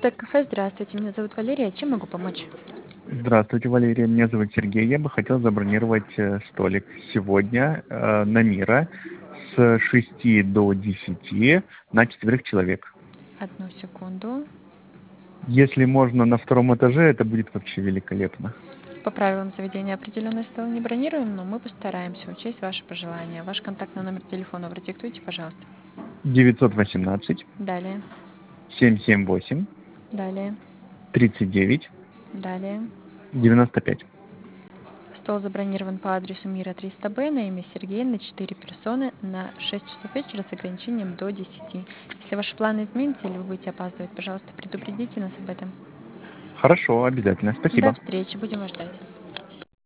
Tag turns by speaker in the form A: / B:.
A: Спек кафе, здравствуйте, меня зовут Валерия, чем могу помочь?
B: Здравствуйте, Валерия. Меня зовут Сергей. Я бы хотел забронировать столик сегодня на Мира с 6 до 10 на 4 человек.
A: Одну секунду.
B: Если можно на втором этаже, это будет вообще великолепно.
A: По правилам заведения определенный стол не бронируем, но мы постараемся учесть ваши пожелания. Ваш контактный номер телефона продиктуйте, пожалуйста.
B: 918
A: Далее,
B: 778
A: далее,
B: 39
A: далее.
B: 95.
A: Стол забронирован по адресу Мира 300Б на имя Сергея на 4 персоны на 6 часов вечера с ограничением до 10. Если ваши планы изменятся или вы будете опаздывать, пожалуйста, предупредите нас об этом.
B: Хорошо, обязательно.
A: До
B: Спасибо.
A: встречи, будем вас ждать.